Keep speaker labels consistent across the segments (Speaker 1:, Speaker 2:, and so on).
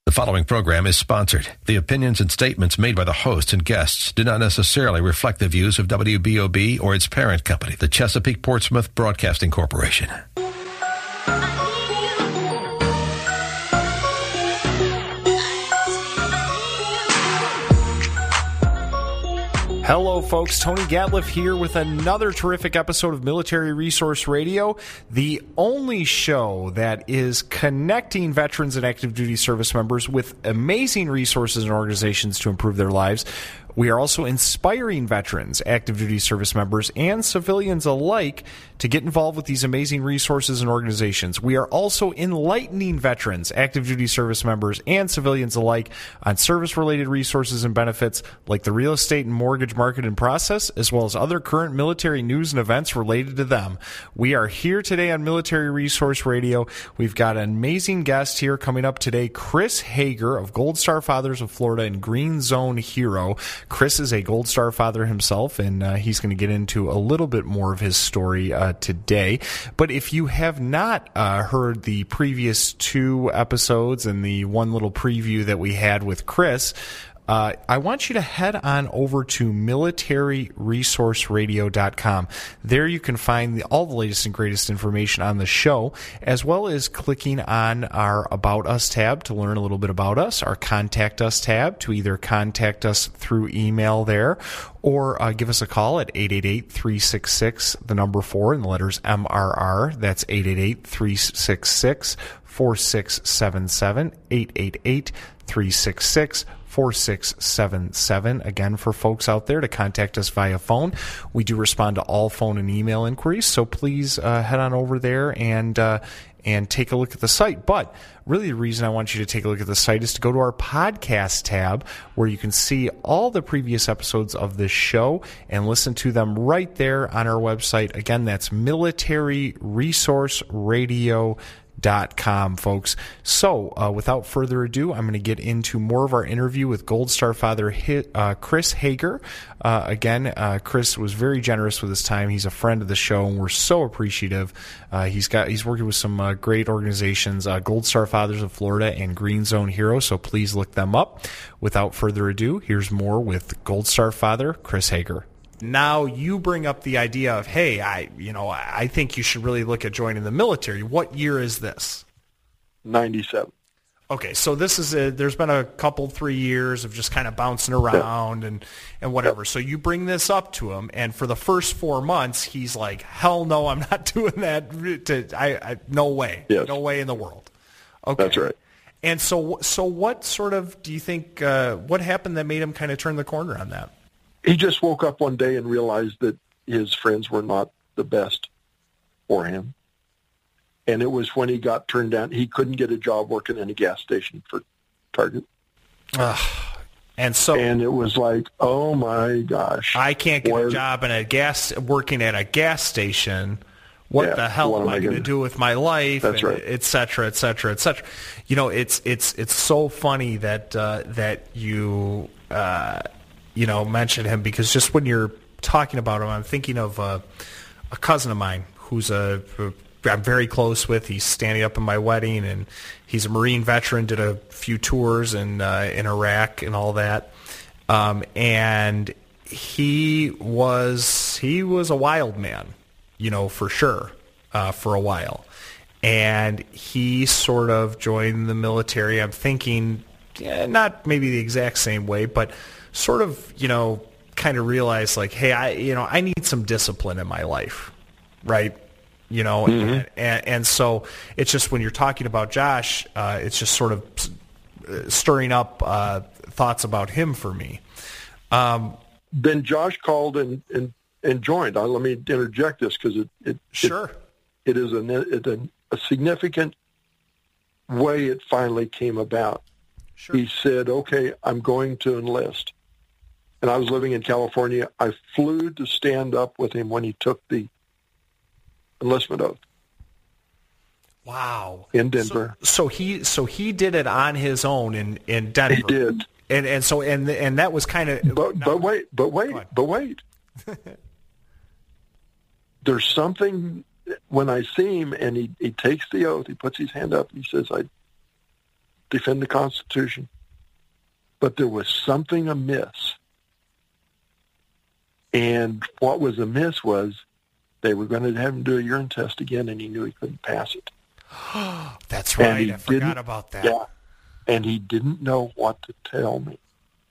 Speaker 1: The following program is sponsored. The opinions and statements made by the hosts and guests do not necessarily reflect the views of WBOB or its parent company, the Chesapeake Portsmouth Broadcasting Corporation.
Speaker 2: Hello, folks. Tony Gatliff here with another terrific episode of Military Resource Radio, the only show that is connecting veterans and active duty service members with amazing resources and organizations to improve their lives. We are also inspiring veterans, active duty service members, and civilians alike to get involved with these amazing resources and organizations. We are also enlightening veterans, active duty service members, and civilians alike on service-related resources and benefits like the real estate and mortgage market and process, as well as other current military news and events related to them. We are here today on Military Resource Radio. We've got an amazing guest here coming up today, Chris Hager of Gold Star Fathers of Florida and Green Zone Hero. Chris is a Gold Star father himself, and he's going to get into a little bit more of his story today. But if you have not heard the previous two episodes and the one little preview that we had with Chris, I want you to head on over to militaryresourceradio.com. There you can find all the latest and greatest information on the show, as well as clicking on our About Us tab to learn a little bit about us, our Contact Us tab to either contact us through email there, or give us a call at 888-366, the number 4, and the letters MRR. That's 888-366-4677, 888-366-4677. Again, for folks out there to contact us via phone. We do respond to all phone and email inquiries, so please head on over there and take a look at the site. But really the reason I want you to take a look at the site is to go to our podcast tab, where you can see all the previous episodes of this show and listen to them right there on our website. Again, that's militaryresourceradio.com, folks. So, without further ado, I'm going to get into more of our interview with Gold Star Father Chris Hager. Chris was very generous with his time. He's a friend of the show, and we're so appreciative. He's working with some great organizations, Gold Star Fathers of Florida and Green Zone Hero, so please look them up. Without further ado, here's more with Gold Star Father Chris Hager. Now you bring up the idea of, hey, I think you should really look at joining the military. What year is this?
Speaker 3: 97.
Speaker 2: Okay, so this is there's been a couple, 3 years of just kind of bouncing around and whatever. So you bring this up to him, and for the first 4 months, he's like, hell no, I'm not doing that. No way.
Speaker 3: Yes.
Speaker 2: No way in the world. Okay.
Speaker 3: That's right.
Speaker 2: And so what sort of, do you think, what happened that made him kind of turn the corner on that?
Speaker 3: He just woke up one day and realized that his friends were not the best for him. And it was when he got turned down. He couldn't get a job working in a gas station for Target.
Speaker 2: And
Speaker 3: it was like, oh my gosh.
Speaker 2: I can't get a job working at a gas station. What the hell am I going to do with my life?
Speaker 3: That's right.
Speaker 2: Et cetera, et cetera, et cetera. You know, it's so funny that you mentioned him, because just when you're talking about him, I'm thinking of a cousin of mine who's I'm very close with. He's standing up in my wedding, and he's a Marine veteran, did a few tours in Iraq and all that. And he was a wild man, for sure, for a while. And he sort of joined the military. I'm thinking, not maybe the exact same way, but sort of, kind of realized like, hey, I need some discipline in my life, right?
Speaker 3: Mm-hmm.
Speaker 2: And so it's just, when you're talking about Josh, it's just sort of stirring up thoughts about him for me.
Speaker 3: Then Josh called and joined. Let me interject this, because it is a significant way it finally came about. Sure. He said, okay, I'm going to enlist. And I was living in California. I flew to stand up with him when he took the enlistment oath.
Speaker 2: Wow.
Speaker 3: In Denver.
Speaker 2: So he did it on his own in Denver.
Speaker 3: He did.
Speaker 2: And so that was kind of
Speaker 3: But wait. There's something when I see him and he takes the oath, he puts his hand up, he says, defend the Constitution. But there was something amiss. And what was amiss was they were going to have him do a urine test again, and he knew he couldn't pass it.
Speaker 2: That's right. I forgot about that.
Speaker 3: Yeah, and he didn't know what to tell me.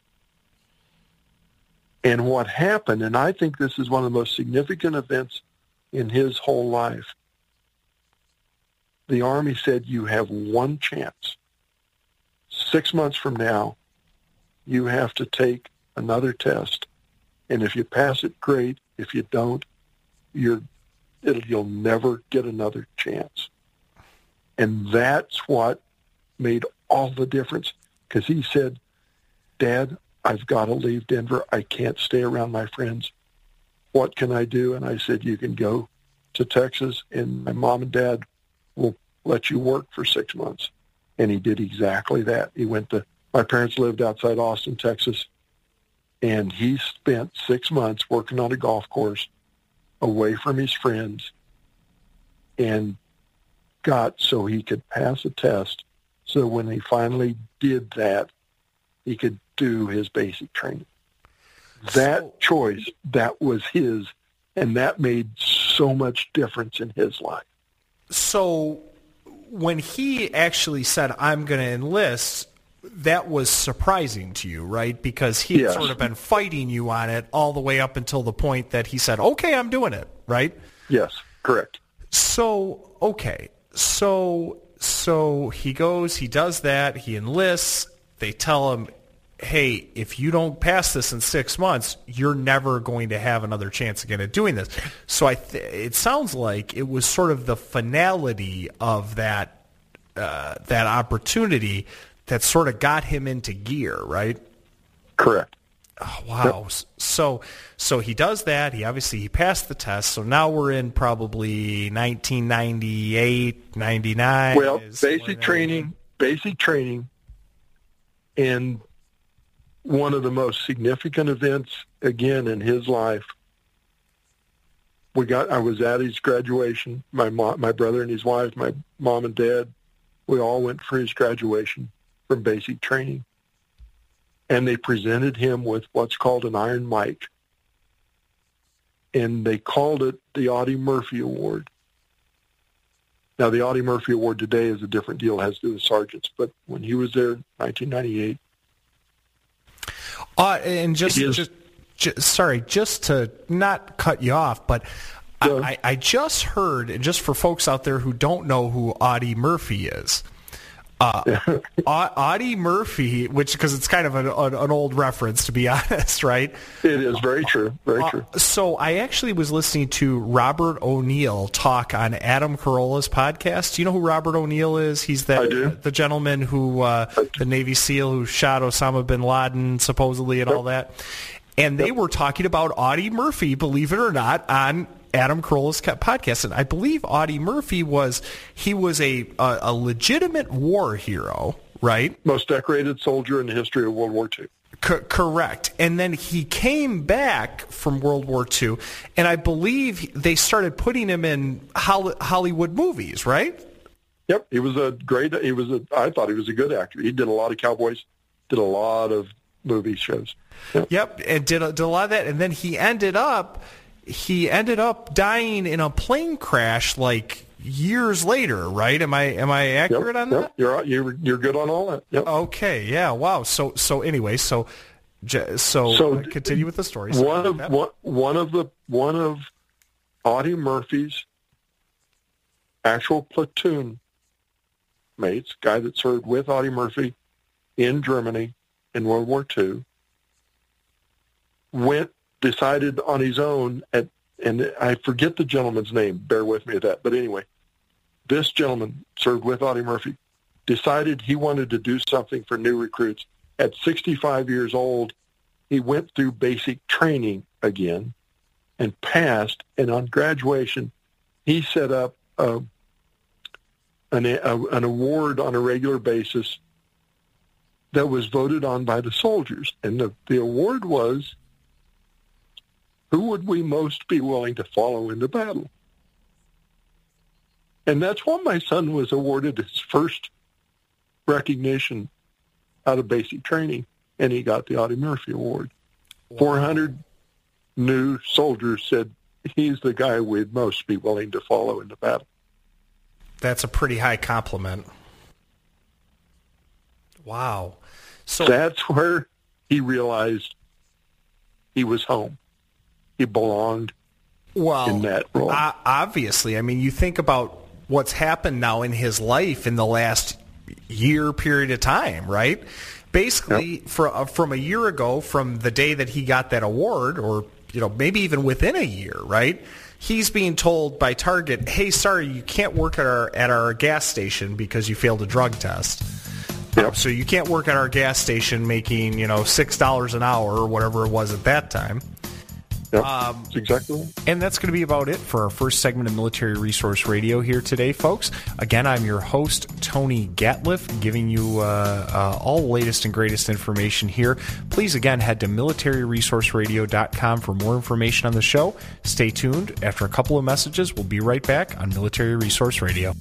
Speaker 3: And what happened, and I think this is one of the most significant events in his whole life, the Army said, you have one chance. 6 months from now, you have to take another test. And if you pass it, great. If you don't, you'll never get another chance. And that's what made all the difference. Because he said, Dad, I've got to leave Denver. I can't stay around my friends. What can I do? And I said, you can go to Texas, and my mom and dad will let you work for 6 months. And he did exactly that. He went to, my parents lived outside Austin, Texas, and he spent 6 months working on a golf course away from his friends and got so he could pass a test. So when he finally did that, he could do his basic training. That choice, that was his, and that made so much difference in his life.
Speaker 2: So when he actually said, I'm going to enlist, that was surprising to you, right? Because he had sort of been fighting you on it all the way up until the point that he said, okay, I'm doing it, right?
Speaker 3: Yes, correct.
Speaker 2: So, okay. So he goes, he does that, he enlists, they tell him, hey, if you don't pass this in 6 months, you're never going to have another chance again at doing this. So it sounds like it was sort of the finality of that opportunity that sort of got him into gear, right?
Speaker 3: Correct.
Speaker 2: Oh, wow. Yep. So he does that. He passed the test. So now we're in probably 1998, 99.
Speaker 3: Well, basic training, and one of the most significant events, again, in his life, I was at his graduation. My brother and his wife, my mom and dad, we all went for his graduation from basic training. And they presented him with what's called an Iron Mike. And they called it the Audie Murphy Award. Now, the Audie Murphy Award today is a different deal. It has to do with sergeants. But when he was there in 1998...
Speaker 2: and just to not cut you off, but I just heard, and just for folks out there who don't know who Audie Murphy is, Audie Murphy, because it's kind of an old reference, to be honest, right?
Speaker 3: It is very true, very true.
Speaker 2: So I actually was listening to Robert O'Neill talk on Adam Carolla's podcast. Do you know who Robert O'Neill is? He's the gentleman who, the Navy SEAL who shot Osama bin Laden, supposedly, and all that. And they were talking about Audie Murphy, believe it or not, on Adam Carolla's podcast. And I believe Audie Murphy was a legitimate war hero, right?
Speaker 3: Most decorated soldier in the history of World War II.
Speaker 2: Correct. And then he came back from World War II, and I believe they started putting him in Hollywood movies, right?
Speaker 3: Yep. I thought he was a good actor. He did a lot of cowboys, did a lot of movie shows.
Speaker 2: Yep, and did a lot of that, and then he ended up dying in a plane crash like years later, right? Am I accurate on that?
Speaker 3: You're good on all that. Yep.
Speaker 2: Okay, yeah, wow. So anyway, so continue with the story.
Speaker 3: One of Audie Murphy's actual platoon mates, guy that served with Audie Murphy in Germany in World War II, decided on his own, and I forget the gentleman's name, bear with me at that, but anyway, this gentleman served with Audie Murphy, decided he wanted to do something for new recruits. At 65 years old, he went through basic training again and passed, and on graduation, he set up an award on a regular basis that was voted on by the soldiers, and the award was, who would we most be willing to follow into battle? And that's what my son was awarded his first recognition out of basic training, and he got the Audie Murphy Award. Wow. 400 new soldiers said he's the guy we'd most be willing to follow into battle.
Speaker 2: That's a pretty high compliment. Wow. So
Speaker 3: that's where he realized he was home. He belonged in that role.
Speaker 2: Obviously. I mean, you think about what's happened now in his life in the last year period of time, right? Basically, from a year ago, from the day that he got that award, or maybe even within a year, right? He's being told by Target, "Hey, sorry, you can't work at our gas station because you failed a drug test.
Speaker 3: Yep.
Speaker 2: So you can't work at our gas station making $6 an hour or whatever it was at that time."
Speaker 3: Yep, that's exactly right.
Speaker 2: And that's going to be about it for our first segment of Military Resource Radio here today, folks. Again, I'm your host, Tony Gatliff, giving you all the latest and greatest information here. Please, again, head to militaryresourceradio.com for more information on the show. Stay tuned. After a couple of messages, we'll be right back on Military Resource Radio.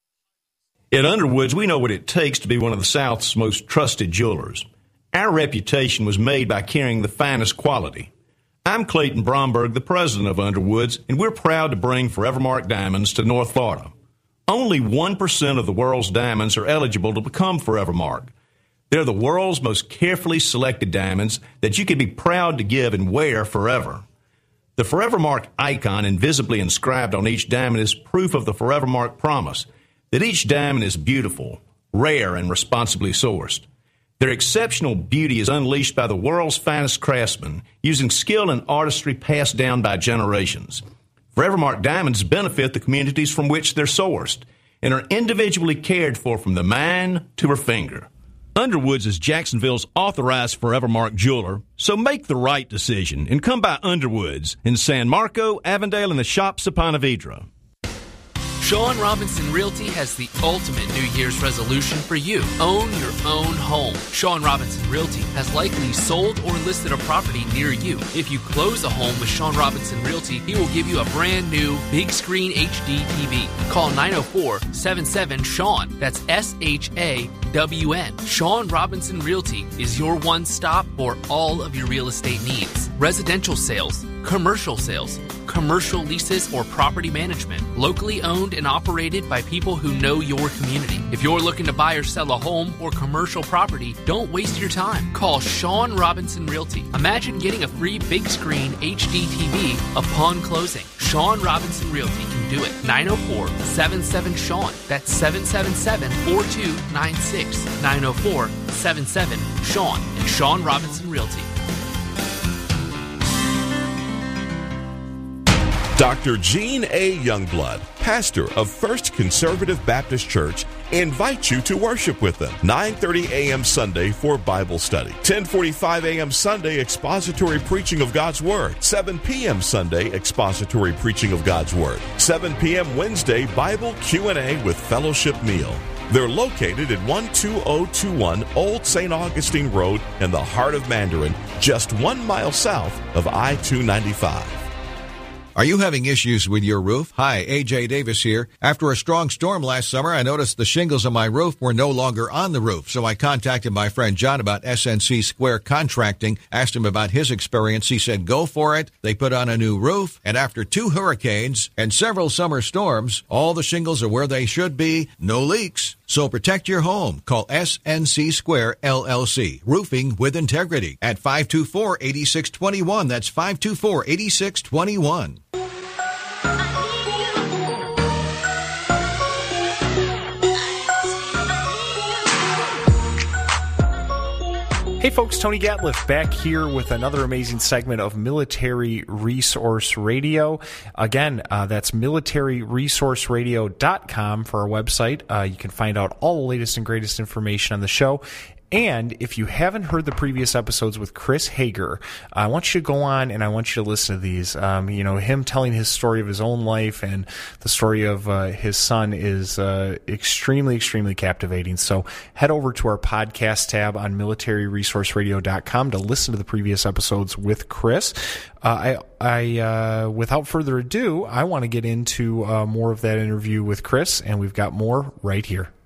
Speaker 4: At Underwoods, we know what it takes to be one of the South's most trusted jewelers. Our reputation was made by carrying the finest quality. I'm Clayton Bromberg, the president of Underwoods, and we're proud to bring Forevermark diamonds to North Florida. Only 1% of the world's diamonds are eligible to become Forevermark. They're the world's most carefully selected diamonds that you can be proud to give and wear forever. The Forevermark icon invisibly inscribed on each diamond is proof of the Forevermark promise that each diamond is beautiful, rare, and responsibly sourced. Their exceptional beauty is unleashed by the world's finest craftsmen, using skill and artistry passed down by generations. Forevermark diamonds benefit the communities from which they're sourced and are individually cared for from the mine to her finger. Underwoods is Jacksonville's authorized Forevermark jeweler, so make the right decision and come by Underwoods in San Marco, Avondale, and the Shops of Ponte Vedra.
Speaker 5: Sean Robinson Realty has the ultimate New Year's resolution for you. Own your own home. Sean Robinson Realty has likely sold or listed a property near you. If you close a home with Sean Robinson Realty, he will give you a brand new big screen HD TV. Call 904-77-SEAN. That's SHAWN. Sean Robinson Realty is your one stop for all of your real estate needs. Residential sales, commercial sales, commercial leases, or property management. Locally owned and operated by people who know your community. If you're looking to buy or sell a home or commercial property, don't waste your time. Call Sean Robinson Realty. Imagine getting a free big screen HD TV upon closing. Sean Robinson Realty can do it. 904-77-SEAN. That's 777-4296. 904-77-SEAN. And Sean Robinson Realty.
Speaker 6: Dr. Gene A. Youngblood, pastor of First Conservative Baptist Church, invites you to worship with them. 9:30 a.m. Sunday for Bible study. 10:45 a.m. Sunday, expository preaching of God's Word. 7 p.m. Sunday, expository preaching of God's Word. 7 p.m. Wednesday, Bible Q&A with fellowship meal. They're located at 12021 Old St. Augustine Road in the heart of Mandarin, just 1 mile south of I-295.
Speaker 7: Are you having issues with your roof? Hi, A.J. Davis here. After a strong storm last summer, I noticed the shingles on my roof were no longer on the roof. So I contacted my friend John about SNC Square Contracting, asked him about his experience. He said, go for it. They put on a new roof, and after 2 hurricanes and several summer storms, all the shingles are where they should be, no leaks. So protect your home. Call SNC Square LLC, roofing with integrity, at 524-8621. That's 524-8621.
Speaker 2: Hey folks, Tony Gatliff back here with another amazing segment of Military Resource Radio. Again, that's militaryresourceradio.com for our website. You can find out all the latest and greatest information on the show. And if you haven't heard the previous episodes with Chris Hager, I want you to go on and I want you to listen to these. Him telling his story of his own life and the story of his son is extremely, extremely captivating. So head over to our podcast tab on militaryresourceradio.com to listen to the previous episodes with Chris. Without further ado, I want to get into more of that interview with Chris, and we've got more right here.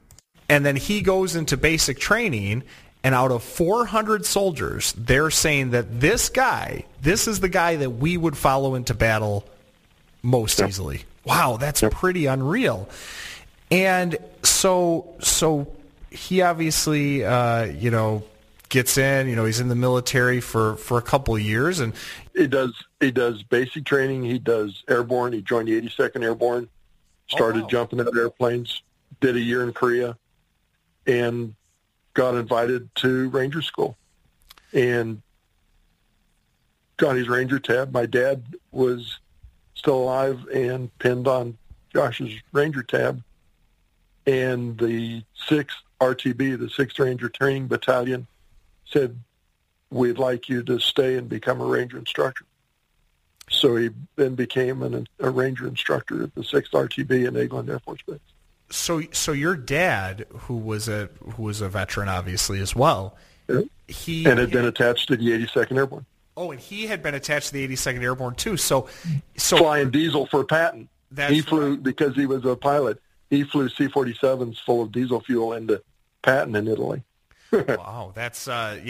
Speaker 2: And then he goes into basic training, and out of 400 soldiers, they're saying that this is the guy that we would follow into battle most easily. Wow, that's pretty unreal. And so he obviously, gets in. He's in the military for a couple of years, and
Speaker 3: he does basic training. He does airborne. He joined the 82nd Airborne, started jumping out of airplanes, did a year in Korea, and got invited to Ranger School, and got his Ranger tab. My dad was still alive and pinned on Josh's Ranger tab, and the 6th RTB, the 6th Ranger Training Battalion, said, we'd like you to stay and become a Ranger instructor. So he then became a Ranger instructor at the 6th RTB in Eglin Air Force Base.
Speaker 2: So your dad, who was a veteran, obviously, as well, he
Speaker 3: had been attached to the 82nd Airborne.
Speaker 2: Oh, and he had been attached to the 82nd Airborne too. So
Speaker 3: flying diesel for Patton. He flew because he was a pilot. He flew C-47s full of diesel fuel into Patton in Italy.
Speaker 2: Wow, that's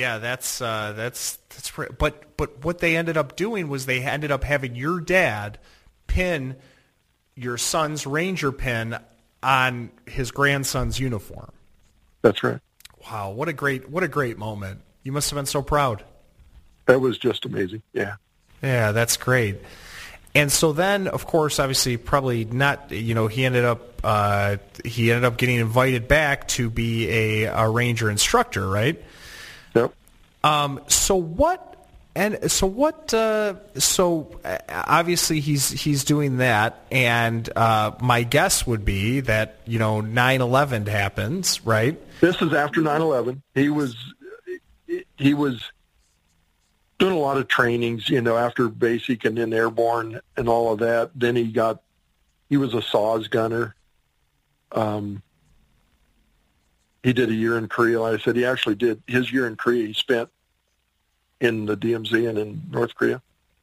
Speaker 2: but what they ended up doing was they ended up having your dad pin your son's Ranger pin on his grandson's uniform.
Speaker 3: That's right.
Speaker 2: Wow, what a great moment. You must have been so proud.
Speaker 3: That was just amazing. Yeah.
Speaker 2: Yeah, that's great. And so then, of course, obviously, probably not. He ended up getting invited back to be a Ranger instructor, right?
Speaker 3: Yep.
Speaker 2: So obviously he's doing that, and my guess would be that 9/11 happens, right?
Speaker 3: This is after 9/11. He was doing a lot of trainings, after basic and then airborne and all of that. Then he was a SAW gunner. He did a year in Korea. Like I said, he actually did his year in Korea. He spent in the DMZ and in North Korea.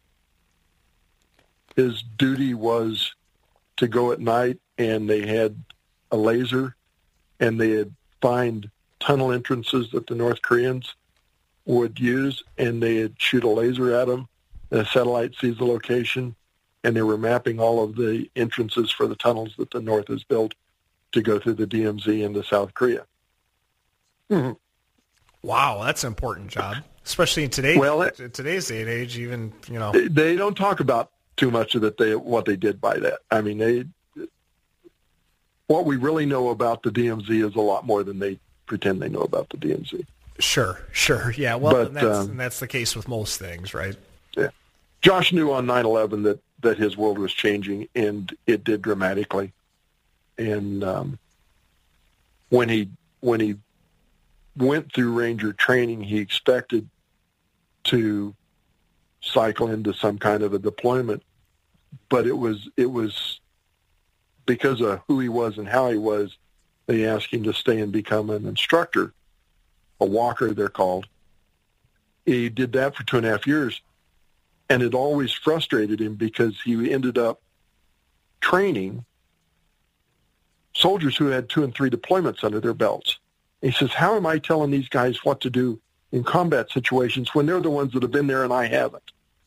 Speaker 3: His duty was to go at night, and they had a laser, and they'd find tunnel entrances that the North Koreans would use, and they'd shoot a laser at them, and a satellite sees the location, and they were mapping all of the entrances for the tunnels that the North has built to go through the DMZ into South Korea.
Speaker 2: Mm-hmm. Wow, that's an important job, especially in today's day and age. Even
Speaker 3: they don't talk about too much of what they did by that. I mean, what we really know about the DMZ is a lot more than they pretend they know about the DMZ.
Speaker 2: Sure, yeah. Well, and that's the case with most things, right?
Speaker 3: Yeah. Josh knew on 9/11 that his world was changing, and it did dramatically. And when he went through Ranger training, he expected to cycle into some kind of a deployment, but it was because of who he was and how he was, they asked him to stay and become an instructor, a walker they're called. He did that for 2.5 years, and it always frustrated him because he ended up training soldiers who had 2 and 3 deployments under their belts. He says, how am I telling these guys what to do in combat situations when they're the ones that have been there and I haven't?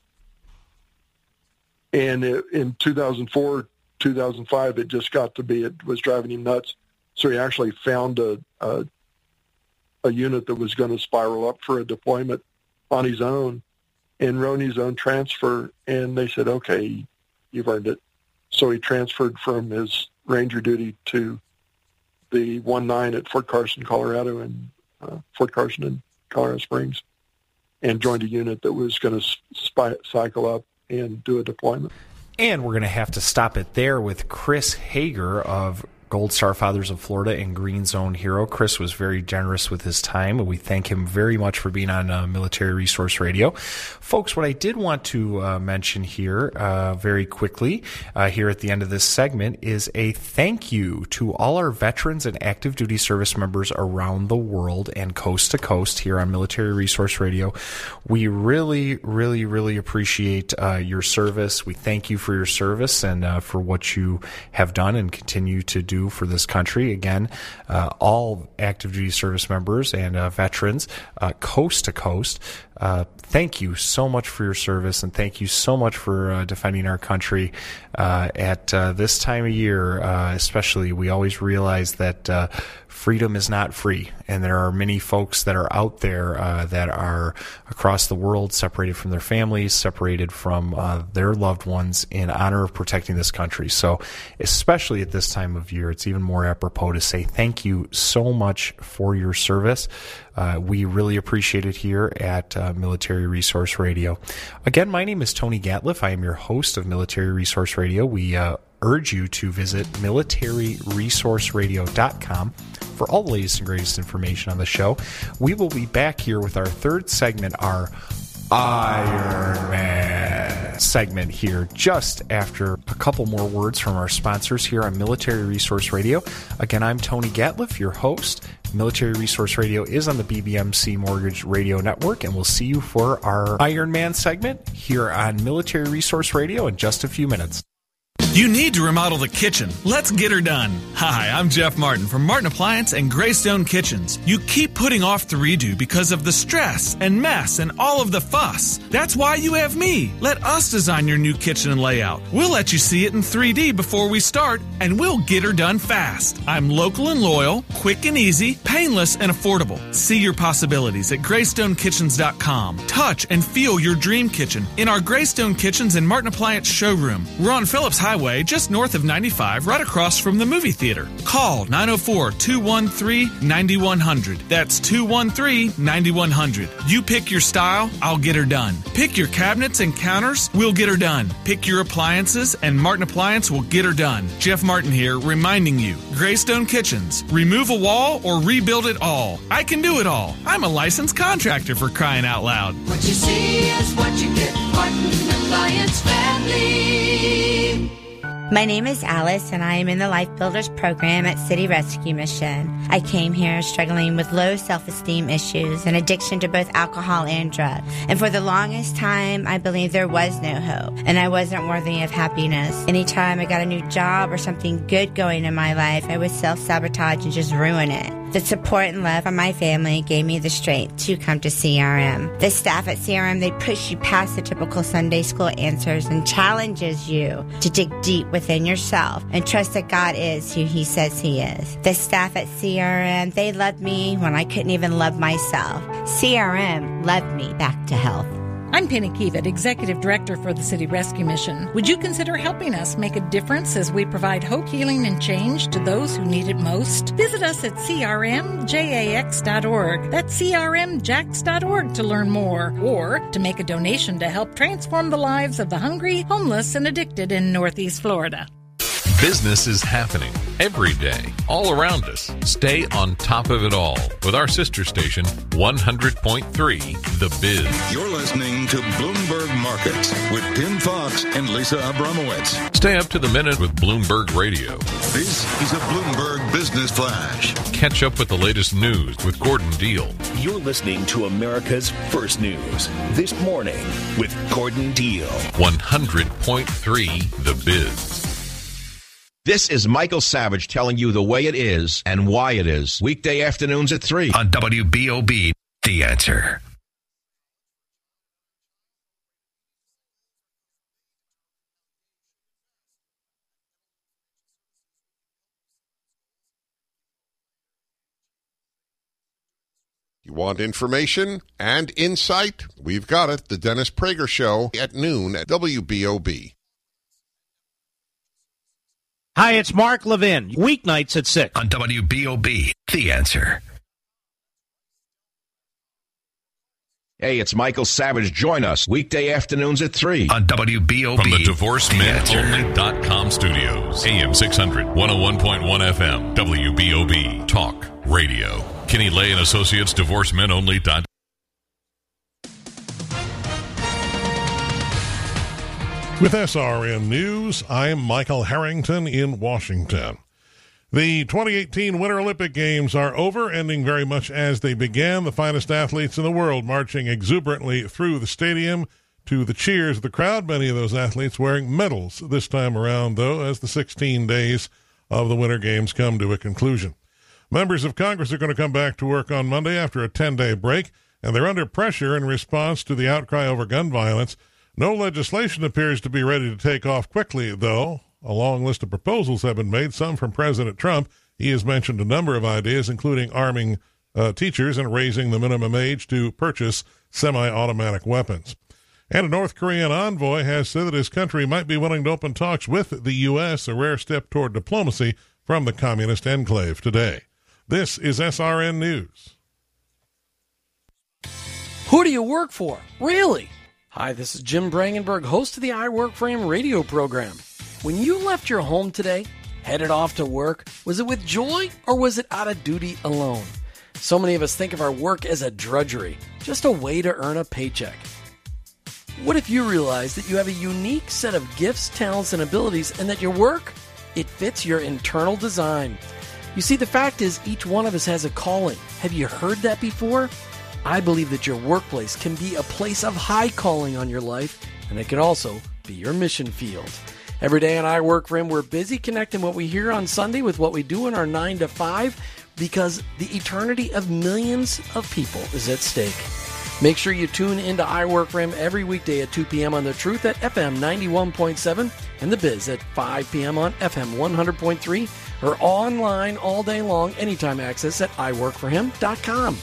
Speaker 3: And in 2004, 2005, it just got to be, it was driving him nuts. So he actually found a unit that was going to spiral up for a deployment on his own and wrote his own transfer. And they said, okay, you've earned it. So he transferred from his Ranger duty to the 1-9 at Fort Carson, Colorado, and Fort Carson and Colorado Springs, and joined a unit that was going to cycle up and do a deployment.
Speaker 2: And we're going to have to stop it there with Chris Hager of Gold Star Fathers of Florida and Green Zone Hero. Chris was very generous with his time, and we thank him very much for being on Military Resource Radio. Folks, what I did want to mention here very quickly here at the end of this segment is a thank you to all our veterans and active duty service members around the world and coast to coast here on Military Resource Radio. We really, really, really appreciate your service. We thank you for your service and for what you have done and continue to do do for this country. Again, all active duty service members and veterans, coast to coast, thank you so much for your service, and thank you so much for defending our country at this time of year. Especially, we always realize that freedom is not free, and there are many folks that are out there that are across the world, separated from their families, separated from their loved ones, in honor of protecting this country. So especially at this time of year, it's even more apropos to say thank you so much for your service. We really appreciate it here at Military Resource Radio. Again, my name is Tony Gatliff. I am your host of Military Resource Radio. We urge you to visit militaryresourceradio.com for all the latest and greatest information on the show. We will be back here with our third segment, our Iron Man segment, here just after a couple more words from our sponsors here on Military Resource Radio. Again, I'm Tony Gatliff, your host. Military Resource Radio is on the BBMC Mortgage Radio Network, and we'll see you for our Iron Man segment here on Military Resource Radio in just a few minutes.
Speaker 8: You need to remodel the kitchen. Let's get her done. Hi, I'm Jeff Martin from Martin Appliance and Greystone Kitchens. You keep putting off the redo because of the stress and mess and all of the fuss. That's why you have me. Let us design your new kitchen and layout. We'll let you see it in 3D before we start, and we'll get her done fast. I'm local and loyal, quick and easy, painless and affordable. See your possibilities at GreystoneKitchens.com. Touch and feel your dream kitchen in our Greystone Kitchens and Martin Appliance showroom. We're on Phillips Highway, just north of 95, right across from the movie theater. Call 904-213-9100. That's 213-9100. You pick your style, I'll get her done. Pick your cabinets and counters, we'll get her done. Pick your appliances, and Martin Appliance will get her done. Jeff Martin here, reminding you, Greystone Kitchens. Remove a wall or rebuild it all. I can do it all. I'm a licensed contractor, for crying out loud.
Speaker 9: What you see is what you get. Martin Appliance Family.
Speaker 10: My name is Alice, and I am in the Life Builders program at City Rescue Mission. I came here struggling with low self-esteem issues and addiction to both alcohol and drugs. And for the longest time, I believed there was no hope, and I wasn't worthy of happiness. Anytime I got a new job or something good going in my life, I would self-sabotage and just ruin it. The support and love from my family gave me the strength to come to CRM. The staff at CRM, they push you past the typical Sunday school answers and challenges you to dig deep within yourself and trust that God is who He says He is. The staff at CRM, they loved me when I couldn't even love myself. CRM loved me back to health.
Speaker 11: I'm Penny Kiewit, Executive Director for the City Rescue Mission. Would you consider helping us make a difference as we provide hope, healing, and change to those who need it most? Visit us at crmjax.org. That's crmjax.org to learn more, or to make a donation to help transform the lives of the hungry, homeless, and addicted in Northeast Florida.
Speaker 12: Business is happening every day, all around us. Stay on top of it all with our sister station, 100.3 The Biz.
Speaker 13: You're listening to Bloomberg Markets with Tim Fox and Lisa Abramowitz.
Speaker 12: Stay up to the minute with Bloomberg Radio.
Speaker 13: This is a Bloomberg Business Flash.
Speaker 12: Catch up with the latest news with Gordon Deal.
Speaker 14: You're listening to America's First News This Morning with Gordon Deal.
Speaker 12: 100.3 The Biz.
Speaker 15: This is Michael Savage telling you the way it is and why it is. Weekday afternoons at 3.
Speaker 1: On WBOB, The Answer.
Speaker 16: You want information and insight? We've got it. The Dennis Prager Show at noon at WBOB.
Speaker 17: Hi, it's Mark Levin. Weeknights at 6.
Speaker 1: On WBOB, The Answer.
Speaker 15: Hey, it's Michael Savage. Join us weekday afternoons at 3.
Speaker 1: On WBOB.
Speaker 12: From the DivorceMenOnly.com studios. AM 600, 101.1 FM. WBOB. Talk Radio. Kenny Lay and Associates, DivorceMenOnly.com.
Speaker 18: With SRN News, I'm Michael Harrington in Washington. The 2018 Winter Olympic Games are over, ending very much as they began. The finest athletes in the world marching exuberantly through the stadium to the cheers of the crowd. Many of those athletes wearing medals this time around, though, as the 16 days of the Winter Games come to a conclusion. Members of Congress are going to come back to work on Monday after a 10-day break, and they're under pressure in response to the outcry over gun violence. No legislation appears to be ready to take off quickly, though. A long list of proposals have been made, some from President Trump. He has mentioned a number of ideas, including arming teachers and raising the minimum age to purchase semi-automatic weapons. And a North Korean envoy has said that his country might be willing to open talks with the U.S., a rare step toward diplomacy from the communist enclave today. This is SRN News.
Speaker 19: Who do you work for? Really? Hi, this is Jim Brangenberg, host of the I Work For Him radio program. When you left your home today, headed off to work, was it with joy or was it out of duty alone? So many of us think of our work as a drudgery, just a way to earn a paycheck. What if you realize that you have a unique set of gifts, talents, and abilities, and that your work, it fits your internal design? You see, the fact is, each one of us has a calling. Have you heard that before? I believe that your workplace can be a place of high calling on your life, and it can also be your mission field. Every day on I Work For Him, we're busy connecting what we hear on Sunday with what we do in our 9 to 5, because the eternity of millions of people is at stake. Make sure you tune into I Work For Him every weekday at 2 p.m. on The Truth at FM 91.7 and The Biz at 5 p.m. on FM 100.3 or online all day long, anytime access at iworkforhim.com.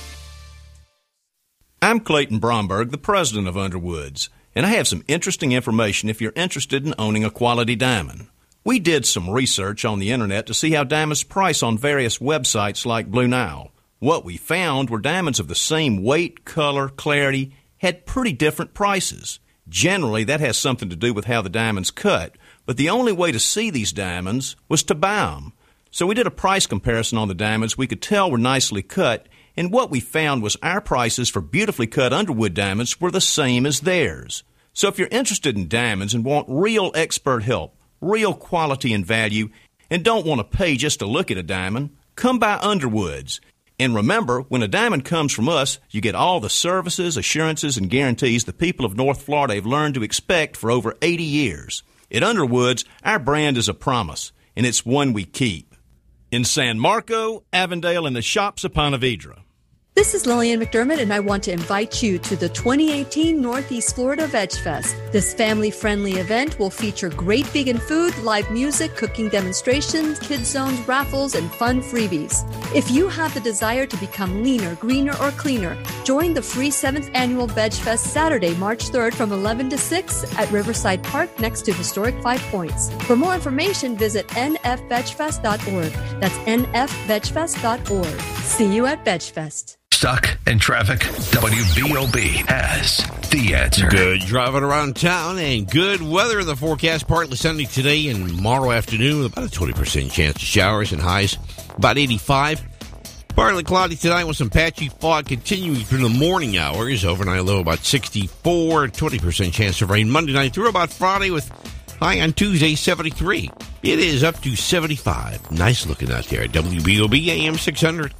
Speaker 4: I'm Clayton Bromberg, the president of Underwoods, and I have some interesting information if you're interested in owning a quality diamond. We did some research on the internet to see how diamonds price on various websites like Blue Nile. What we found were diamonds of the same weight, color, clarity, had pretty different prices. Generally, that has something to do with how the diamond's cut, but the only way to see these diamonds was to buy them. So we did a price comparison on the diamonds we could tell were nicely cut, and what we found was our prices for beautifully cut Underwood diamonds were the same as theirs. So if you're interested in diamonds and want real expert help, real quality and value, and don't want to pay just to look at a diamond, come by Underwoods. And remember, when a diamond comes from us, you get all the services, assurances, and guarantees the people of North Florida have learned to expect for over 80 years. At Underwoods, our brand is a promise, and it's one we keep. In San Marco, Avondale, and the shops of Ponte Vedra.
Speaker 20: This is Lillian McDermott, and I want to invite you to the 2018 Northeast Florida Veg Fest. This family-friendly event will feature great vegan food, live music, cooking demonstrations, kids zones, raffles, and fun freebies. If you have the desire to become leaner, greener, or cleaner, join the free 7th Annual Veg Fest Saturday, March 3rd from 11 to 6 at Riverside Park next to historic Five Points. For more information, visit nfvegfest.org. That's nfvegfest.org. See you at VegFest.
Speaker 1: Stuck in traffic? WBOB has the answer.
Speaker 21: Good driving around town and good weather in the forecast. Partly sunny today and tomorrow afternoon. About a 20% chance of showers and highs about 85. Partly cloudy tonight with some patchy fog continuing through the morning hours. Overnight low about 64. 20% chance of rain Monday night through about Friday with high on Tuesday 73. It is up to 75. Nice looking out there at WBOB AM 600.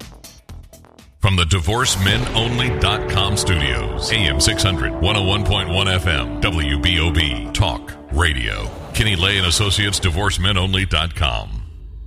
Speaker 12: From the DivorceMenOnly.com studios, AM 600, 101.1 FM, WBOB, Talk, Radio. Kenny Lay and Associates, DivorceMenOnly.com.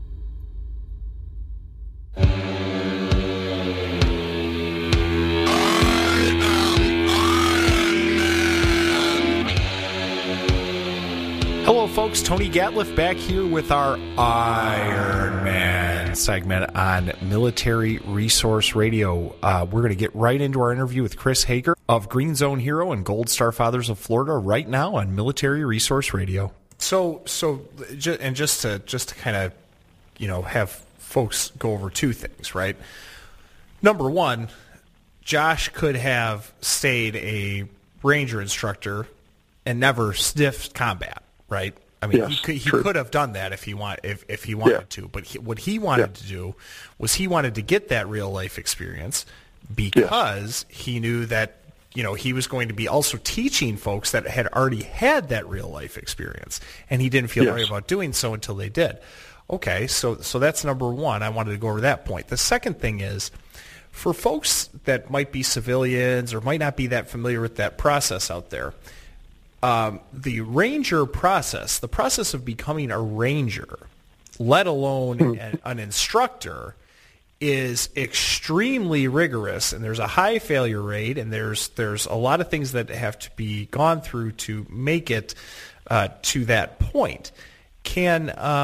Speaker 2: Hello, folks. Tony Gatliff back here with our Iron Man segment on Military Resource Radio. We're going to get right into our interview with Chris Hager of Green Zone Hero and Gold Star Fathers of Florida right now on Military Resource Radio. So, just to kind of, have folks go over two things, right? Number one, Josh could have stayed a Ranger instructor and never sniffed combat. Right, I mean, yes, he could have done that if he wanted to. But what he wanted to do was he wanted to get that real life experience because he knew that he was going to be also teaching folks that had already had that real life experience, and he didn't feel right about doing so until they did. Okay, so that's number one. I wanted to go over that point. The second thing is, for folks that might be civilians or might not be that familiar with that process out there. The Ranger process, the process of becoming a Ranger, let alone an instructor, is extremely rigorous, and there's a high failure rate, and there's a lot of things that have to be gone through to make it to that point. Can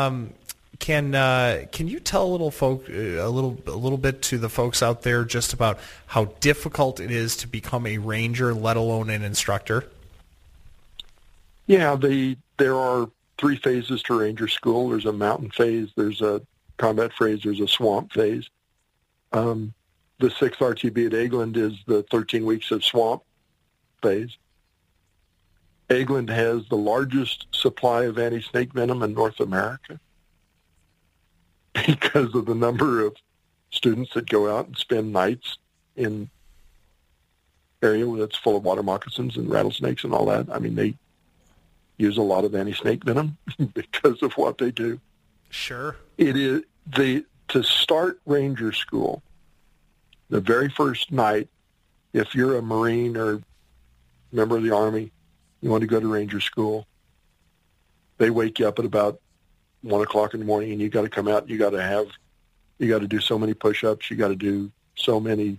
Speaker 2: you tell a little bit to the folks out there just about how difficult it is to become a ranger, let alone an instructor?
Speaker 3: Yeah, there are 3 phases to ranger school. There's a mountain phase, there's a combat phase, there's a swamp phase. The 6th RTB at Egeland is the 13 weeks of swamp phase. Egeland has the largest supply of anti-snake venom in North America because of the number of students that go out and spend nights in area that's full of water moccasins and rattlesnakes and all that. I mean, they use a lot of anti-snake venom because of what they do.
Speaker 2: Sure.
Speaker 3: It is to start ranger school, the very first night, if you're a Marine or member of the Army, you want to go to ranger school, they wake you up at about 1 o'clock in the morning, and you got to come out. You got to do so many push-ups. You got to do so many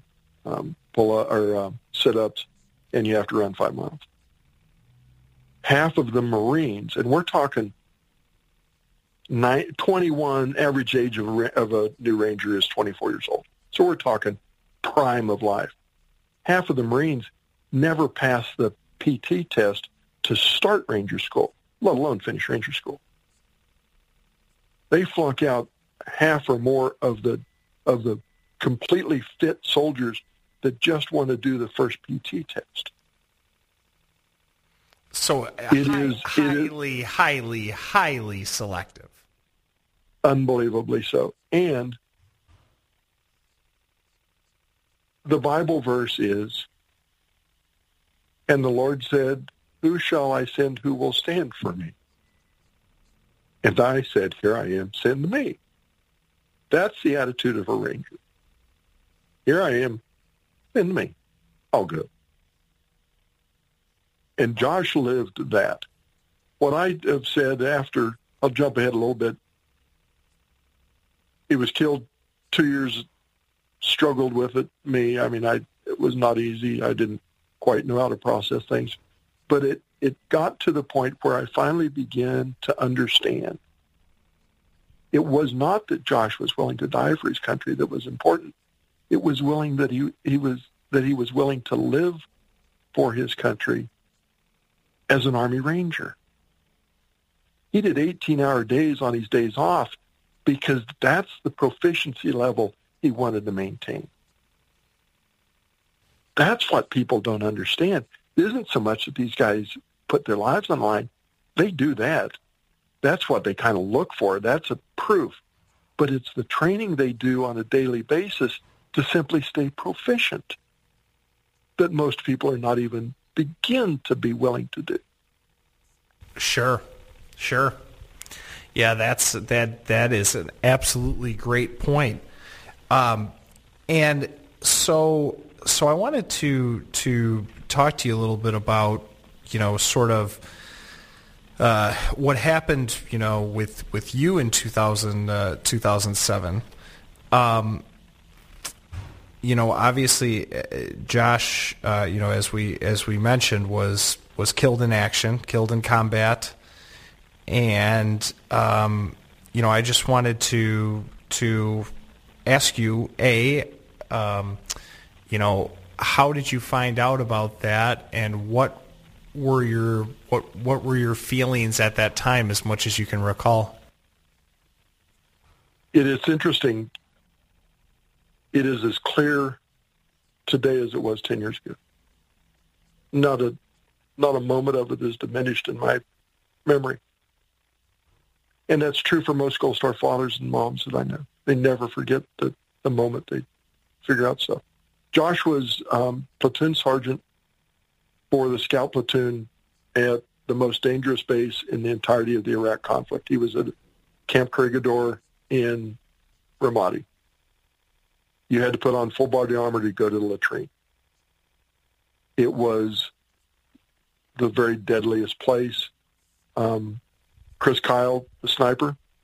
Speaker 3: sit-ups, and you have to run 5 miles. Half of the Marines, and we're talking 21, average age of a new ranger is 24 years old. So we're talking prime of life. Half of the Marines never pass the PT test to start ranger school, let alone finish ranger school. They flunk out half or more of the completely fit soldiers that just want to do the first PT test.
Speaker 2: So highly selective.
Speaker 3: Unbelievably so. And the Bible verse is, and the Lord said, who shall I send who will stand for me? And I said, here I am, send me. That's the attitude of a ranger. Here I am, send me. I'll go. And Josh lived that. What I have said after, I'll jump ahead a little bit. He was killed 2 years, struggled with it, me. I mean, it was not easy. I didn't quite know how to process things. But it got to the point where I finally began to understand. It was not that Josh was willing to die for his country that was important. It was willing that he was willing to live for his country as an Army Ranger. He did 18-hour days on his days off because that's the proficiency level he wanted to maintain. That's what people don't understand. It isn't so much that these guys put their lives on the line. They do that. That's what they kind of look for. That's a proof. But it's the training they do on a daily basis to simply stay proficient that most people are not even begin to be willing to do.
Speaker 2: Sure. Yeah, that is an absolutely great point. And so I wanted to talk to you a little bit about, sort of what happened, with you in 2007. Obviously, Josh, as we mentioned, was killed in action, killed in combat, and I just wanted to ask you, how did you find out about that, and what were your feelings at that time, as much as you can recall?
Speaker 3: It's interesting. It is as clear today as it was 10 years ago. Not a moment of it is diminished in my memory. And that's true for most Gold Star fathers and moms that I know. They never forget the moment they figure out stuff. Josh was platoon sergeant for the scout platoon at the most dangerous base in the entirety of the Iraq conflict. He was at Camp Corregidor in Ramadi. You had to put on full body armor to go to the latrine. It was the very deadliest place. Chris Kyle, the sniper,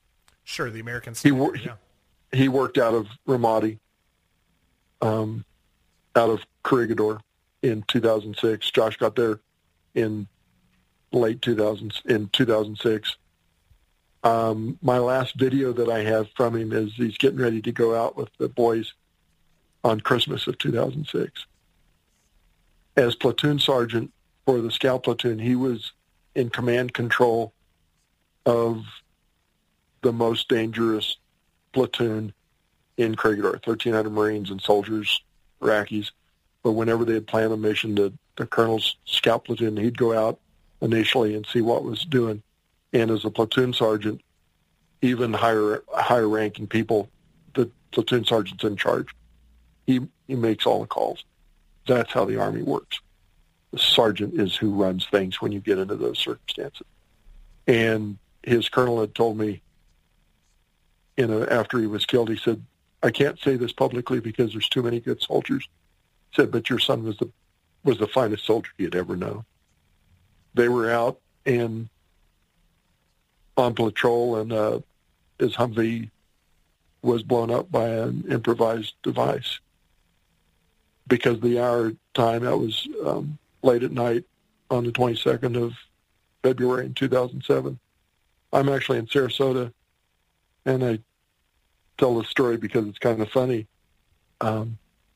Speaker 2: Sure, the American
Speaker 3: He
Speaker 2: Standard,
Speaker 3: he worked out of Ramadi, out of Corregidor in 2006. Josh got there in late 2006. My last video that I have from him is he's getting ready to go out with the boys on Christmas of 2006. As platoon sergeant for the scout platoon, he was in command control of the most dangerous platoon in Corregidor, 1,300 Marines and soldiers, Iraqis. But whenever they had planned a mission, the colonel's scout platoon, he'd go out initially and see what was doing. And as a platoon sergeant, even higher ranking people, the platoon sergeant's in charge. He makes all the calls. That's how the Army works. The sergeant is who runs things when you get into those circumstances. And his colonel had told me, after he was killed, he said, I can't say this publicly because there's too many good soldiers. He said, but your son was the finest soldier he had ever known. They were out and on patrol, and his Humvee was blown up by an improvised device. Because the hour time, that was late at night on the 22nd of February in 2007. I'm actually in Sarasota, and I tell this story because it's kind of funny. The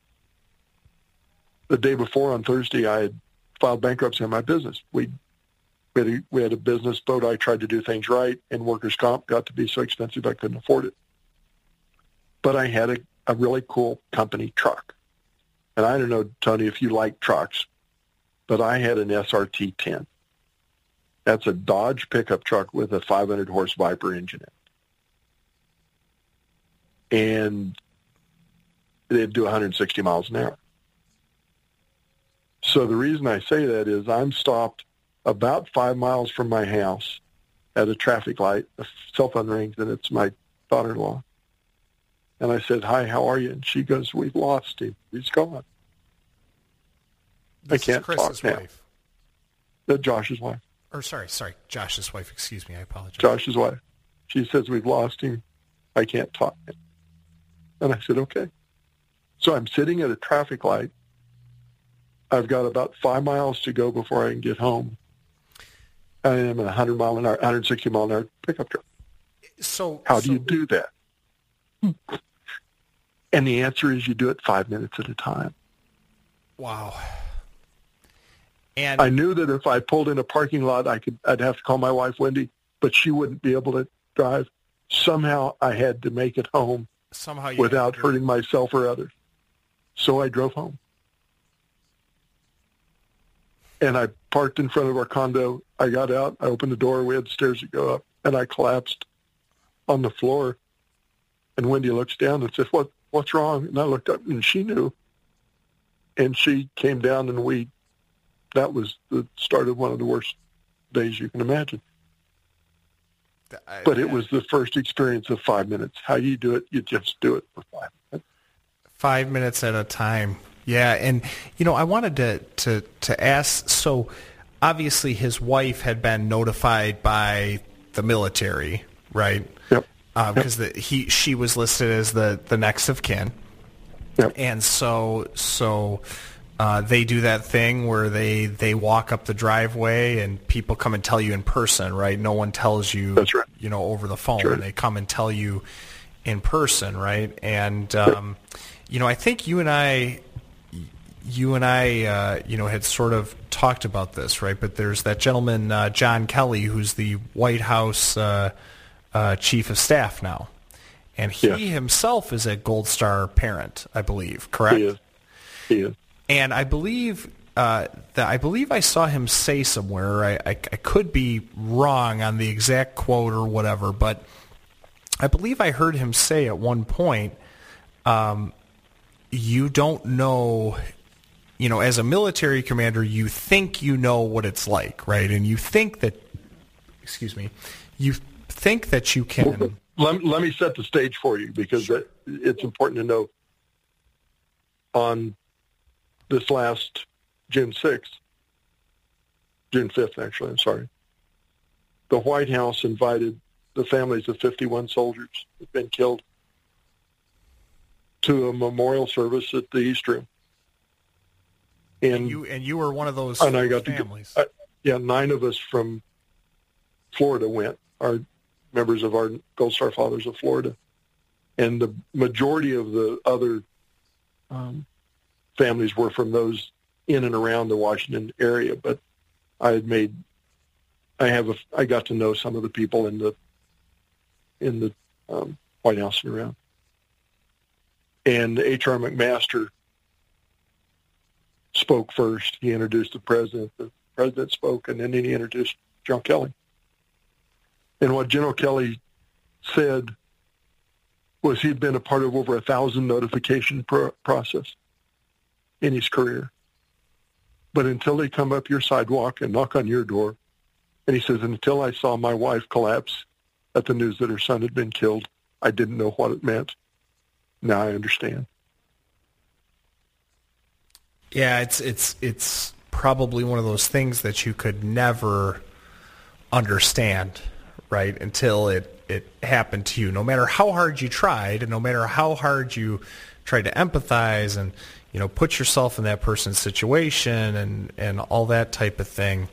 Speaker 3: day before, on Thursday, I had filed bankruptcy on my business. We had a business boat. I tried to do things right, and workers' comp got to be so expensive I couldn't afford it. But I had a really cool company truck. And I don't know, Tony, if you like trucks, but I had an SRT-10. That's a Dodge pickup truck with a 500-horse Viper engine in it. And they'd do 160 miles an hour. So the reason I say that is I'm stopped about 5 miles from my house at a traffic light. A cell phone rings, and it's my daughter-in-law. And I said, hi, how are you? And she goes, we've lost him. He's gone. I can't talk now.
Speaker 2: Wife.
Speaker 3: Josh's wife.
Speaker 2: Or sorry, Josh's wife. Excuse me, I apologize.
Speaker 3: Josh's wife. She says, we've lost him. I can't talk now. And I said, okay. So I'm sitting at a traffic light. I've got about 5 miles to go before I can get home. I am a 160 mile an hour pickup truck.
Speaker 2: So
Speaker 3: how do you do that? And the answer is you do it 5 minutes at a time.
Speaker 2: Wow. And
Speaker 3: I knew that if I pulled in a parking lot, I'd have to call my wife, Wendy, but she wouldn't be able to drive. Somehow I had to make it home without hurting myself or others. So I drove home. And I parked in front of our condo. I got out. I opened the door. We had stairs to go up. And I collapsed on the floor. And Wendy looks down and says, what's wrong? And I looked up, and she knew. And she came down, and that was the start of one of the worst days you can imagine. But it was the first experience of 5 minutes. How you do it, you just do it for 5 minutes.
Speaker 2: 5 minutes at a time. Yeah, and, I wanted to ask, so obviously his wife had been notified by the military, right?
Speaker 3: Yep.
Speaker 2: Because she was listed as the next of kin.
Speaker 3: Yep.
Speaker 2: And so they do that thing where they walk up the driveway and people come and tell you in person, right? No one tells you,
Speaker 3: that's right,
Speaker 2: over the phone.
Speaker 3: Sure.
Speaker 2: They come and tell you in person, right? And, I think you and I, had sort of talked about this, right? But there's that gentleman, John Kelly, who's the White House chief of staff now. And he himself is a Gold Star parent, I believe, correct?
Speaker 3: He is.
Speaker 2: And I believe I saw him say somewhere, I could be wrong on the exact quote or whatever, but I believe I heard him say at one point, you don't know, as a military commander, you think you know what it's like, right? And you think that, you think that you can...
Speaker 3: Let me set the stage for you, because it's important to know. On this last June 5th, actually, I'm sorry, the White House invited the families of 51 soldiers who've been killed to a memorial service at the East Room. And
Speaker 2: you were one of those
Speaker 3: and I got
Speaker 2: families.
Speaker 3: 9 of us from Florida went, our members of our Gold Star Fathers of Florida. And the majority of the other families were from those in and around the Washington area. But I got to know some of the people in the White House and around. And H.R. McMaster spoke first. He introduced the president. The president spoke, and then he introduced John Kelly. And what General Kelly said was he'd been a part of over 1,000 notification process in his career. But until they come up your sidewalk and knock on your door, and he says, until I saw my wife collapse at the news that her son had been killed, I didn't know what it meant. Now I understand.
Speaker 2: Yeah, it's probably one of those things that you could never understand, right, until it happened to you. No matter how hard you tried, and no matter how hard you tried to empathize and, you know, put yourself in that person's situation and all that type of thing,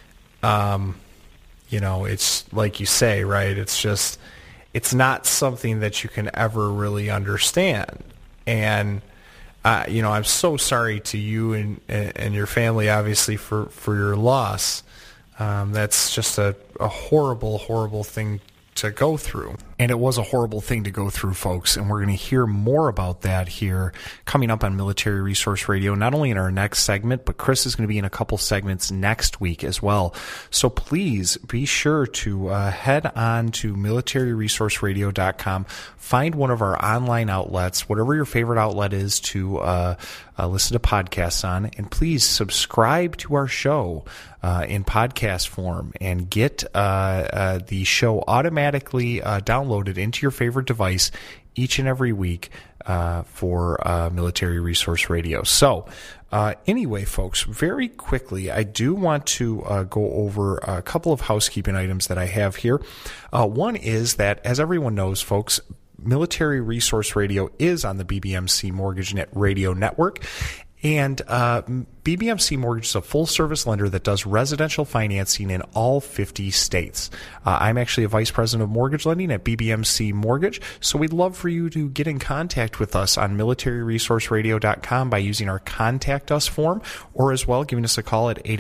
Speaker 2: you know, it's like you say, right, it's not something that you can ever really understand. And you know, I'm so sorry to you and your family, obviously, for your loss. That's just a horrible, horrible thing to go through. And it was a horrible thing to go through, folks, and we're going to hear more about that here coming up on Military Resource Radio, not only in our next segment, but Chris is going to be in a couple segments next week as well. So please be sure to head on to militaryresourceradio.com, find one of our online outlets, whatever your favorite outlet is to listen to podcasts on, and please subscribe to our show in podcast form and get the show automatically downloaded into your favorite device each and every week for Military Resource Radio. So anyway, folks, very quickly, I do want to go over a couple of housekeeping items that I have here. One is that, as everyone knows, folks, Military Resource Radio is on the BBMC Mortgage Net Radio Network. And BBMC Mortgage is a full-service lender that does residential financing in all 50 states. I'm actually a vice president of mortgage lending at BBMC Mortgage, so we'd love for you to get in contact with us on militaryresourceradio.com by using our Contact Us form, or as well giving us a call at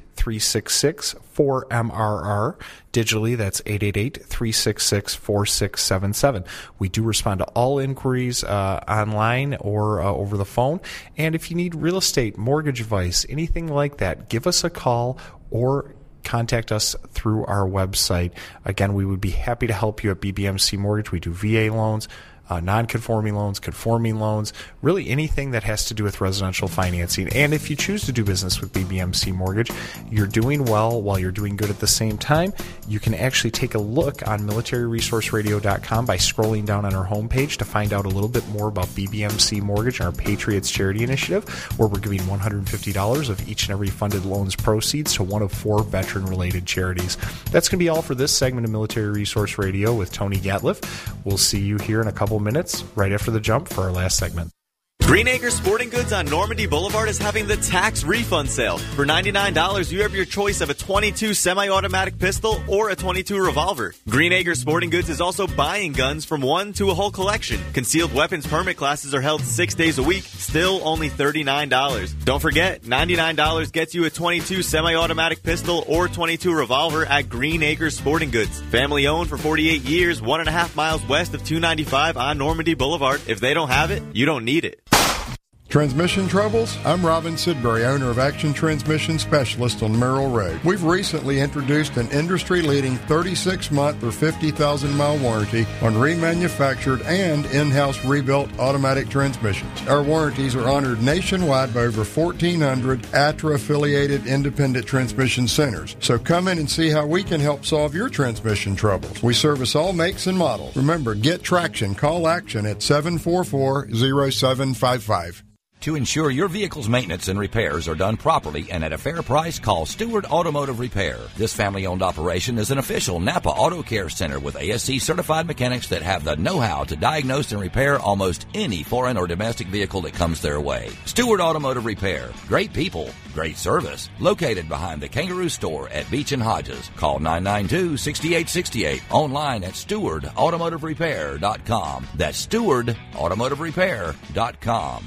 Speaker 2: 888-366-4MRR. Digitally, that's 888-366-4677. We do respond to all inquiries online or over the phone. And if you need real estate, mortgage advice, anything like that, give us a call or contact us through our website. Again, we would be happy to help you at BBMC Mortgage. We do VA loans, non-conforming loans, conforming loans, really anything that has to do with residential financing. And if you choose to do business with BBMC Mortgage, you're doing well while you're doing good at the same time. You can actually take a look on militaryresourceradio.com by scrolling down on our homepage to find out a little bit more about BBMC Mortgage and our Patriots Charity Initiative, where we're giving $150 of each and every funded loan's proceeds to one of 4 veteran-related charities. That's going to be all for this segment of Military Resource Radio with Tony Gatliff. We'll see you here in a couple minutes right after the jump for our last segment.
Speaker 5: Green Acres Sporting Goods on Normandy Boulevard is having the tax refund sale. For $99, you have your choice of a .22 semi-automatic pistol or a .22 revolver. Green Acres Sporting Goods is also buying guns from one to a whole collection. Concealed weapons permit classes are held 6 days a week, still only $39. Don't forget, $99 gets you a .22 semi-automatic pistol or .22 revolver at Green Acres Sporting Goods. Family owned for 48 years, 1.5 miles west of 295 on Normandy Boulevard. If they don't have it, you don't need it.
Speaker 22: Transmission troubles? I'm Robin Sidbury, owner of Action Transmission Specialist on Merrill Road. We've recently introduced an industry-leading 36-month or 50,000-mile warranty on remanufactured and in-house rebuilt automatic transmissions. Our warranties are honored nationwide by over 1,400 ATRA-affiliated independent transmission centers. So come in and see how we can help solve your transmission troubles. We service all makes and models. Remember, get traction. Call Action at 744-0755.
Speaker 6: To ensure your vehicle's maintenance and repairs are done properly and at a fair price, call Stewart Automotive Repair. This family-owned operation is an official Napa Auto Care Center with ASC certified mechanics that have the know-how to diagnose and repair almost any foreign or domestic vehicle that comes their way. Stewart Automotive Repair. Great people, great service. Located behind the Kangaroo Store at Beach and Hodges. Call 992-6868. Online at StewardAutomotiveRepair.com. That's StewardAutomotiveRepair.com.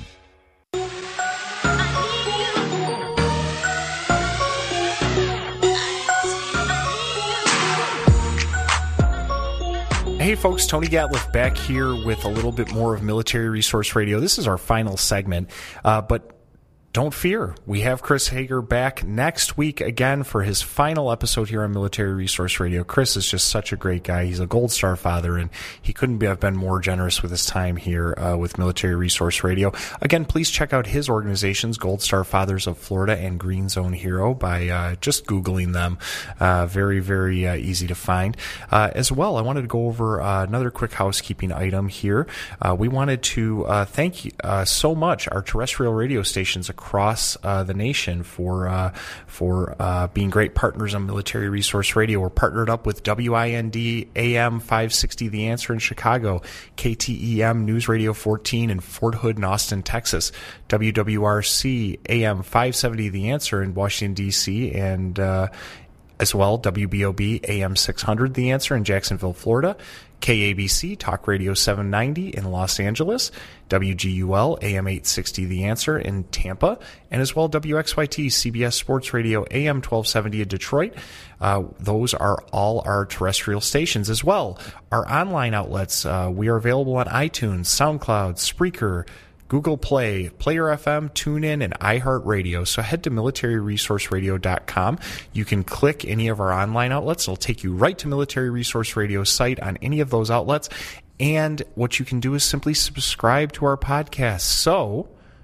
Speaker 2: Hey folks, Tony Gatliff back here with a little bit more of Military Resource Radio. This is our final segment, but don't fear. We have Chris Hager back next week again for his final episode here on Military Resource Radio. Chris is just such a great guy. He's a Gold Star father, and he couldn't have been more generous with his time here with Military Resource Radio. Again, please check out his organizations, Gold Star Fathers of Florida and Green Zone Hero, by just Googling them. Very, very easy to find. As well, I wanted to go over another quick housekeeping item here. We wanted to thank so much our terrestrial radio stations across the nation for being great partners on Military Resource Radio. We're partnered up with WIND AM 560 The Answer in Chicago, KTEM News Radio 14 in Fort Hood and Austin, Texas, WWRC AM 570 The Answer in Washington, D.C., and as well WBOB AM 600 The Answer in Jacksonville, Florida, KABC Talk Radio 790 in Los Angeles, WGUL AM 860 The Answer in Tampa, and as well WXYT CBS Sports Radio AM 1270 in Detroit. Those are all our terrestrial stations as well. Our online outlets, we are available on iTunes, SoundCloud, Spreaker, Google Play, Player FM, TuneIn, and iHeartRadio. So head to militaryresourceradio.com. You can click any of our online outlets. It'll take you right to Military Resource Radio's site on any of those outlets. And what you can do is simply subscribe to our podcast. So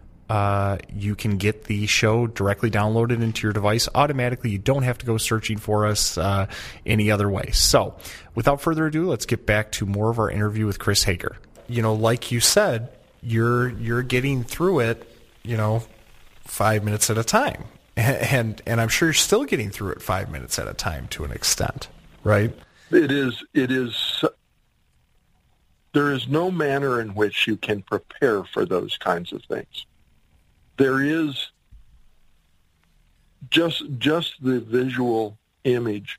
Speaker 2: you can get the show directly downloaded into your device automatically. You don't have to go searching for us any other way. So without further ado, let's get back to more of our interview with Chris Hager. You know, like you said, you're getting through it, 5 minutes at a time. And I'm sure you're still getting through it 5 minutes at a time to an extent, right?
Speaker 3: It is, there is no manner in which you can prepare for those kinds of things. There is just the visual image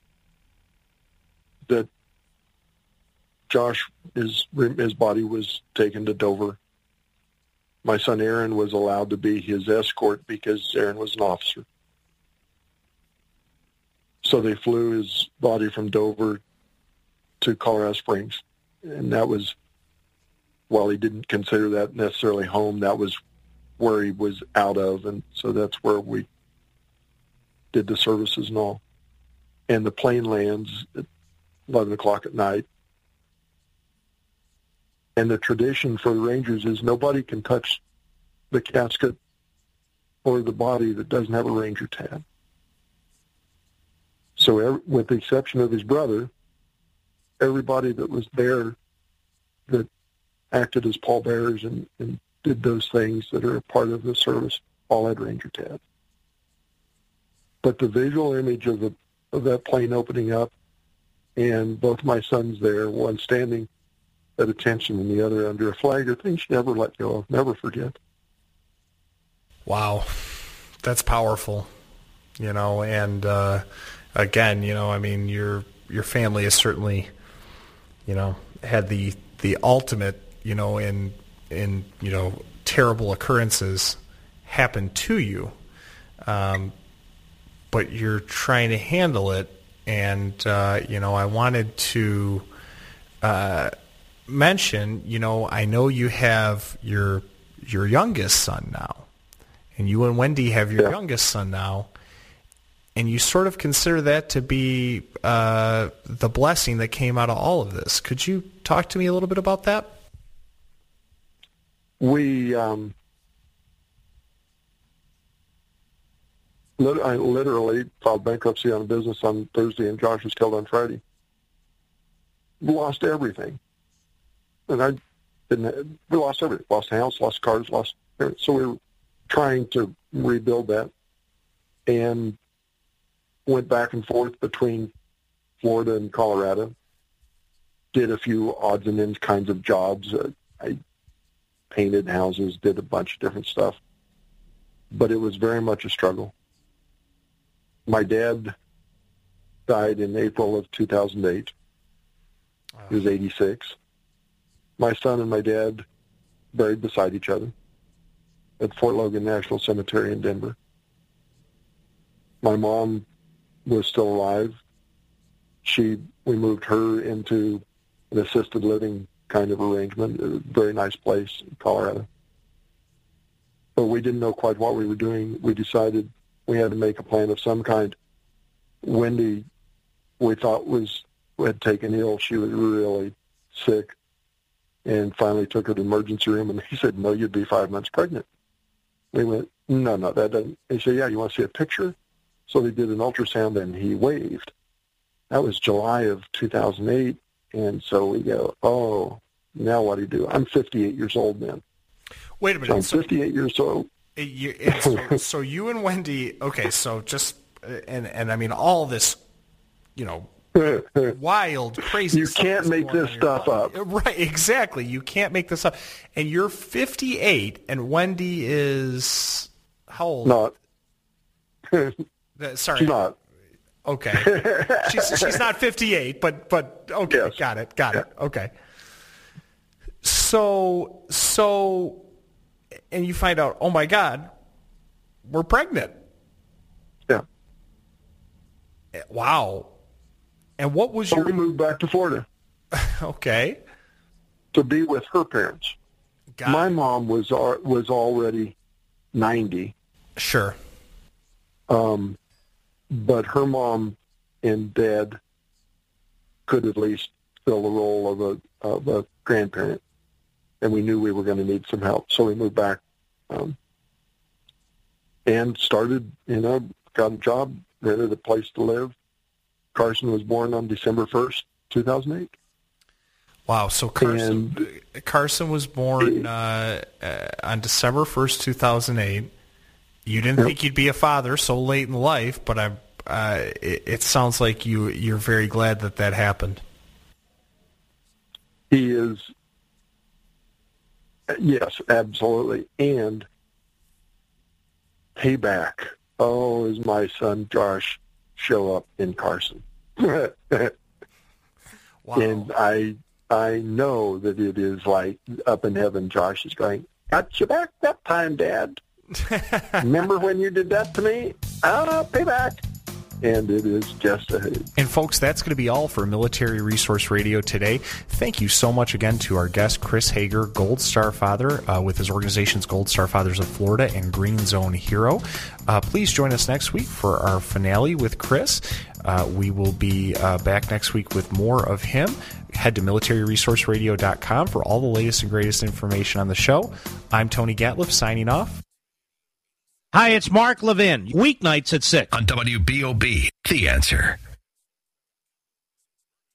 Speaker 3: that Josh, his body was taken to Dover. My son Aaron was allowed to be his escort because Aaron was an officer. So they flew his body from Dover to Colorado Springs. And that was, while he didn't consider that necessarily home, that was where he was out of. And so that's where we did the services and all. And the plane lands at 11 o'clock at night. And the tradition for the Rangers is nobody can touch the casket or the body that doesn't have a Ranger tab. So with the exception of his brother, everybody that was there that acted as pallbearers and did those things that are a part of the service all had Ranger tabs. But the visual image of that plane opening up and both my sons there, one standing at attention and the other under a flag, are things you never let go of, never forget.
Speaker 2: Wow. That's powerful, and again, I mean, your family has certainly, had the ultimate, in terrible occurrences happen to you, but you're trying to handle it, and I wanted to mention, I know you have your youngest son now, and you and Wendy have your youngest son now, and you sort of consider that to be the blessing that came out of all of this. Could you talk to me a little bit about that?
Speaker 3: We I literally filed bankruptcy on a business on Thursday, and Josh was killed on Friday. Lost everything. And we lost everything. Lost the house, lost cars, lost So we were trying to rebuild that, and went back and forth between Florida and Colorado. Did a few odds and ends kinds of jobs. I painted houses, did a bunch of different stuff. But it was very much a struggle. My dad died in April of 2008. He was 86. My son and my dad buried beside each other at Fort Logan National Cemetery in Denver. My mom was still alive. We moved her into an assisted living kind of arrangement, a very nice place in Colorado. But we didn't know quite what we were doing. We decided we had to make a plan of some kind. Wendy, we thought had taken ill. She was really sick, and finally took her to the emergency room, and he said, "No, you'd be 5 months pregnant." We went, no, that doesn't. He said, "Yeah, you want to see a picture?" So they did an ultrasound, and he waved. That was July of 2008, and so we go, oh, now what do you do? I'm 58 years old then.
Speaker 2: Wait a minute.
Speaker 3: So I'm 58 years old.
Speaker 2: So you and Wendy, okay, so just, and I mean, all this, wild, crazy
Speaker 3: You can't make this stuff up.
Speaker 2: Right, exactly. You can't make this up. And you're 58, and Wendy is how old?
Speaker 3: Not.
Speaker 2: Sorry.
Speaker 3: She's not.
Speaker 2: Okay. She's not 58, but okay, yes. Got it. Okay. So, and you find out, oh my God, we're pregnant.
Speaker 3: Yeah.
Speaker 2: Wow. And what was
Speaker 3: we moved back to Florida.
Speaker 2: Okay.
Speaker 3: To be with her parents. My mom was already 90.
Speaker 2: Sure.
Speaker 3: But her mom and dad could at least fill the role of a grandparent, and we knew we were going to need some help, so we moved back and started. Got a job, rented a place to live. Carson was born on December 1st, 2008.
Speaker 2: Wow! So Carson was born on December 1st, 2008. You didn't think you'd be a father so late in life, but it sounds like you're very glad that happened.
Speaker 3: He is, yes, absolutely. And payback. Oh, is my son Josh show up in Carson? Wow. And I know that it is like up in heaven. Josh is going, "Got you back that time, Dad. Remember when you did that to me? Payback." And it is just a hoot.
Speaker 2: And folks, that's going to be all for Military Resource Radio today. Thank you so much again to our guest, Chris Hager, Gold Star Father with his organizations Gold Star Fathers of Florida and Green Zone Hero. Please join us next week for our finale with Chris. We will be back next week with more of him. Head to militaryresourceradio.com for all the latest and greatest information on the show. I'm Tony Gatliff signing off.
Speaker 17: Hi, it's Mark Levin. Weeknights at 6
Speaker 1: on WBOB, The Answer.